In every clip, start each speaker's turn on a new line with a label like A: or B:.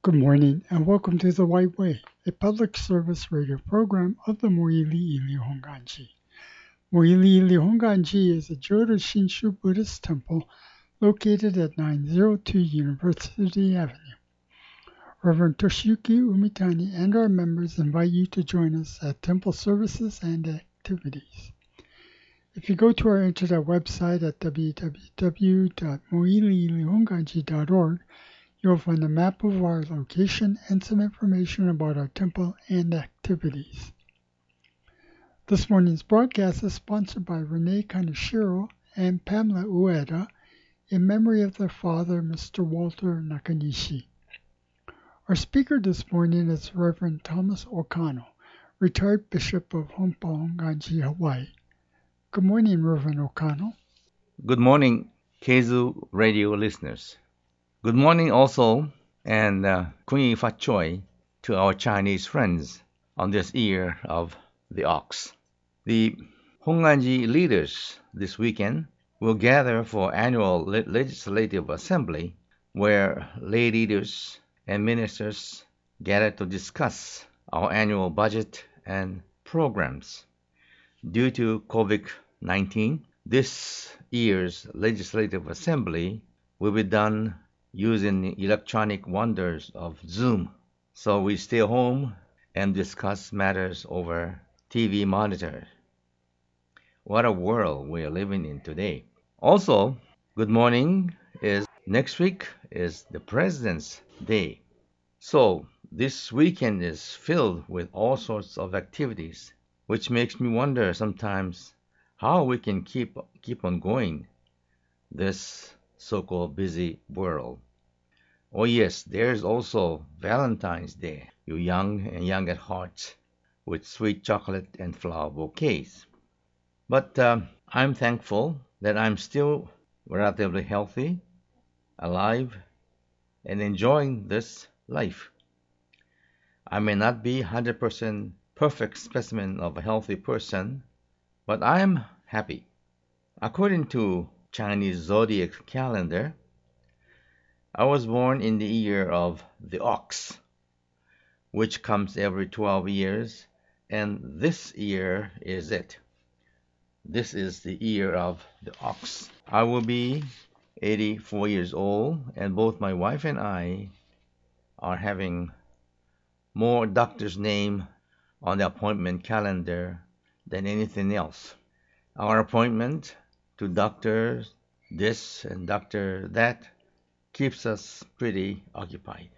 A: Good morning and welcome to The White Way, a public service radio program of the Moiliili Honganji. Moiliili Honganji is a Jodo Shinshu Buddhist temple located at 902 University Avenue. Reverend Toshiyuki Umitani and our members invite you to join us at temple services and activities. If you go to our internet website at www.moiliilihonganji.org, you'll find a map of our location and some information about our temple and activities. This morning's broadcast is sponsored by Renee Kaneshiro and Pamela Ueda in memory of their father, Mr. Walter Nakanishi. Our speaker this morning is Reverend Thomas Okano, retired Bishop of Honpa Honganji, Hawaii. Good morning, Reverend Okano.
B: Good morning, Keizu radio listeners. Good morning also, and Kunyi Fatchoy to our Chinese friends on this year of the ox. The Honganji leaders this weekend will gather for annual legislative assembly where lay leaders and ministers gather to discuss our annual budget and programs. Due to COVID-19, this year's legislative assembly will be done using the electronic wonders of Zoom. So we stay home and discuss matters over TV monitors. What a world we are living in today. Also, good morning is next week is the President's Day. So this weekend is filled with all sorts of activities, which makes me wonder sometimes how we can keep on going this so-called busy world. Oh yes, there's also Valentine's Day, you young and young at heart, with sweet chocolate and flower bouquets. But I'm thankful that I'm still relatively healthy, alive, and enjoying this life. I may not be 100% perfect specimen of a healthy person, but I'm happy. According to Chinese zodiac calendar, I was born in the year of the ox, which comes every 12 years, and this year is it. This is the year of the ox. I will be 84 years old, and both my wife and I are having more doctor's name on the appointment calendar than anything else. Our appointment to doctor this and doctor that keeps us pretty occupied.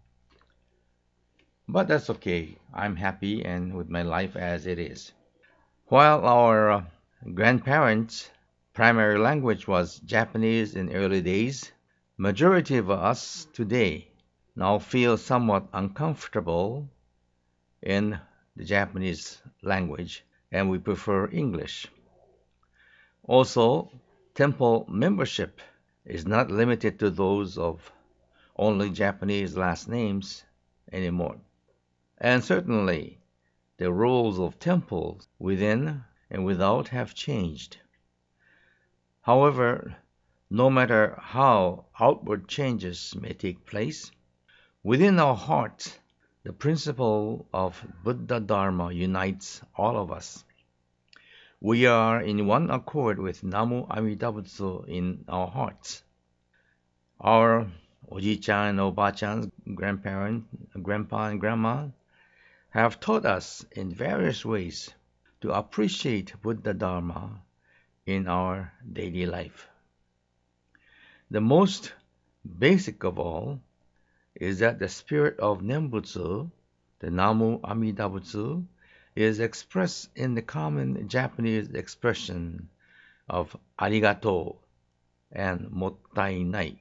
B: But that's okay. I'm happy and with my life as it is. While our grandparents' primary language was Japanese in early days, majority of us today now feel somewhat uncomfortable in the Japanese language and we prefer English. Also, temple membership is not limited to those of only Japanese last names anymore. And certainly, the rules of temples within and without have changed. However, no matter how outward changes may take place, within our hearts, the principle of Buddha Dharma unites all of us. We are in one accord with Namu Amida Butsu in our hearts. Our Oji-chan and Oba-chan's grandpa and grandma have taught us in various ways to appreciate Buddha Dharma in our daily life. The most basic of all is that the spirit of Nembutsu, the Namu Amida Butsu, is expressed in the common Japanese expression of arigato and mottai nai.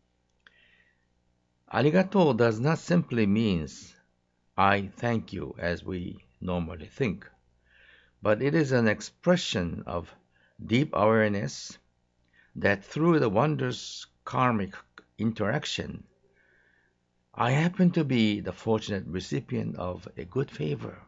B: Arigato does not simply mean I thank you as we normally think, but it is an expression of deep awareness that through the wondrous karmic interaction, I happen to be the fortunate recipient of a good favor.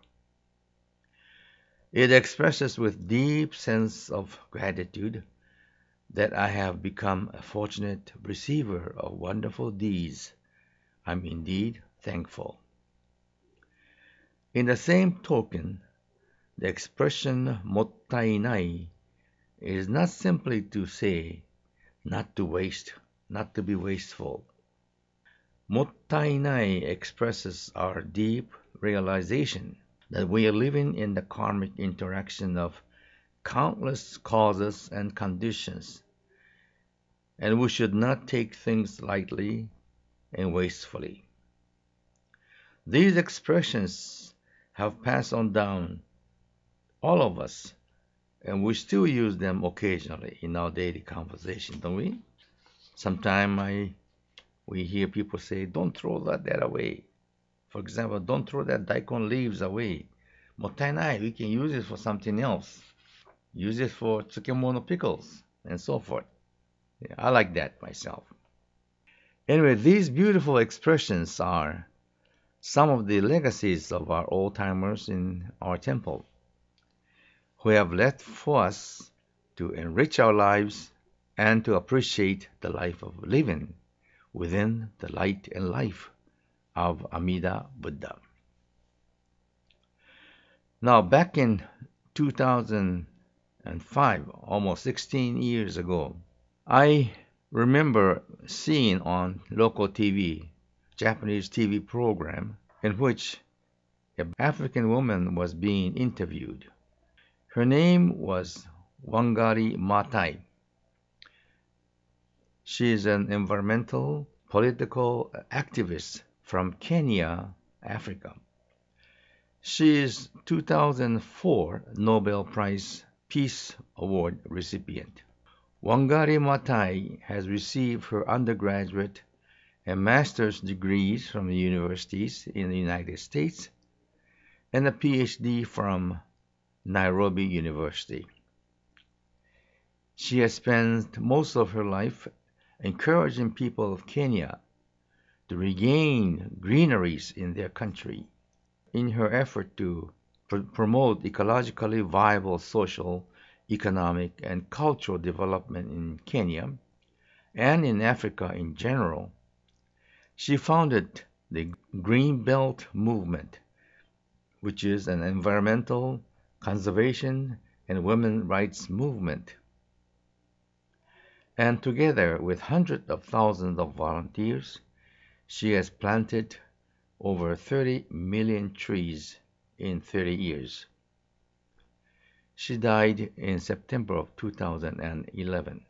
B: It expresses with deep sense of gratitude that I have become a fortunate receiver of wonderful deeds. I'm indeed thankful. In the same token, the expression mottainai is not simply to say not to waste, not to be wasteful. Mottainai expresses our deep realization that we are living in the karmic interaction of countless causes and conditions, and we should not take things lightly and wastefully. These expressions have passed on down all of us, and we still use them occasionally in our daily conversation, don't we? Sometimes we hear people say, don't throw that away. For example, don't throw that daikon leaves away. Mottainai, we can use it for something else. Use it for tsukemono pickles and so forth. Yeah, I like that myself. Anyway, these beautiful expressions are some of the legacies of our old-timers in our temple, who have left for us to enrich our lives and to appreciate the life of living within the light and life of Amida Buddha. Now, back in 2005, almost 16 years ago, I remember seeing on local TV, Japanese TV program, in which an African woman was being interviewed. Her name was Wangari Maathai. She is an environmental political activist from Kenya, Africa. She is 2004 Nobel Prize Peace Award recipient. Wangari Maathai has received her undergraduate and master's degrees from the universities in the United States and a PhD from Nairobi University. She has spent most of her life encouraging people of Kenya to regain greeneries in their country in her effort to promote ecologically viable social, economic, and cultural development in Kenya and in Africa in general. She founded the Green Belt Movement, which is an environmental, conservation, and women's rights movement. And together with hundreds of thousands of volunteers, she has planted over 30 million trees in 30 years. She died in September of 2011.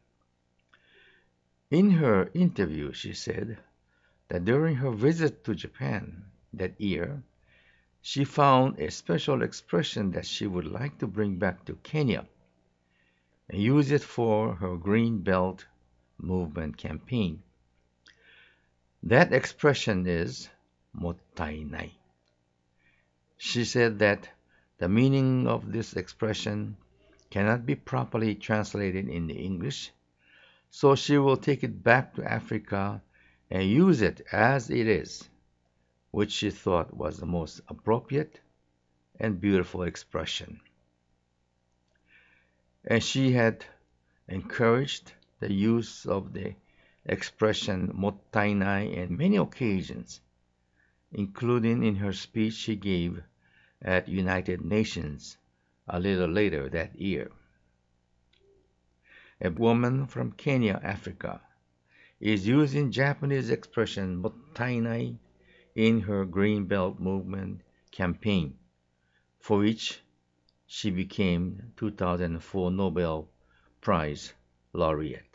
B: In her interview, she said that during her visit to Japan that year, she found a special expression that she would like to bring back to Kenya and use it for her Green Belt Movement campaign. That expression is mottainai. She said that the meaning of this expression cannot be properly translated into English, so she will take it back to Africa and use it as it is, which she thought was the most appropriate and beautiful expression. And she had encouraged the use of the expression mottainai on many occasions, including in her speech she gave at United Nations a little later that year. A woman from Kenya, Africa, is using Japanese expression mottainai in her Green Belt Movement campaign, for which she became 2004 Nobel Prize laureate.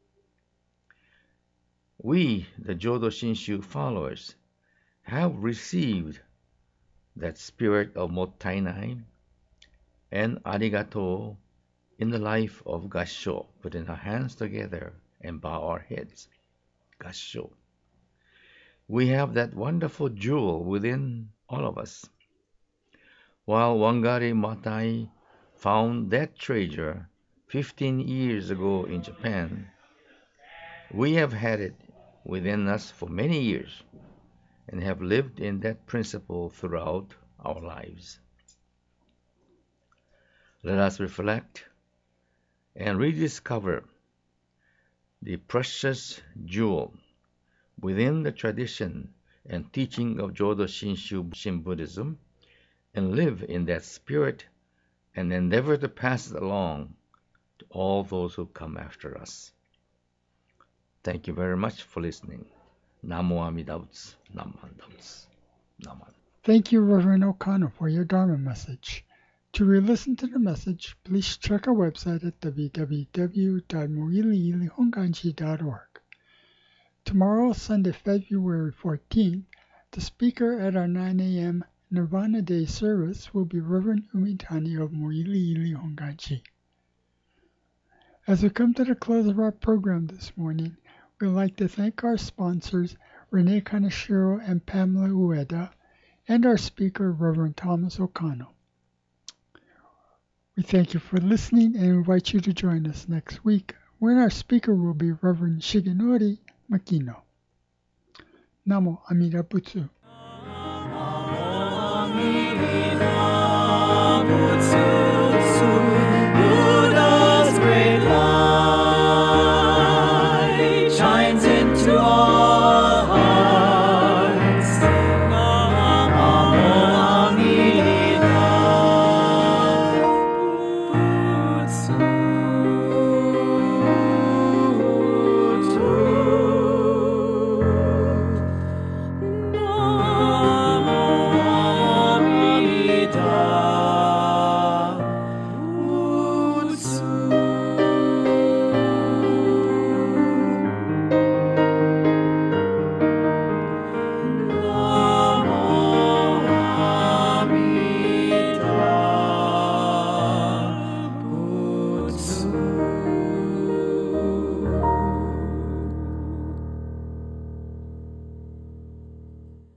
B: We, the Jodo Shinshu followers, have received that spirit of mottainai and arigato in the life of Gassho, putting our hands together and bow our heads. Gassho. We have that wonderful jewel within all of us. While Wangari Maathai found that treasure 15 years ago in Japan, we have had it within us for many years and have lived in that principle throughout our lives. Let us reflect and rediscover the precious jewel within the tradition and teaching of Jodo Shinshu Shin Buddhism, and live in that spirit and endeavor to pass it along to all those who come after us. Thank you very much for listening. Namo Amida Butsu. Namanda Butsu. Namanda.
A: Thank you, Reverend Okano, for your Dharma message. To re-listen to the message, please check our website at www.moiliilihonganji.org. Tomorrow, Sunday, February 14th, the speaker at our 9 a.m. Nirvana Day service will be Reverend Umitani of Moiliili Honganji. As we come to the close of our program this morning, we'd like to thank our sponsors, Renee Kaneshiro and Pamela Ueda, and our speaker, Reverend Thomas Okano. We thank you for listening and invite you to join us next week, when our speaker will be Reverend Shigenori Makino. Namo Amida Butsu.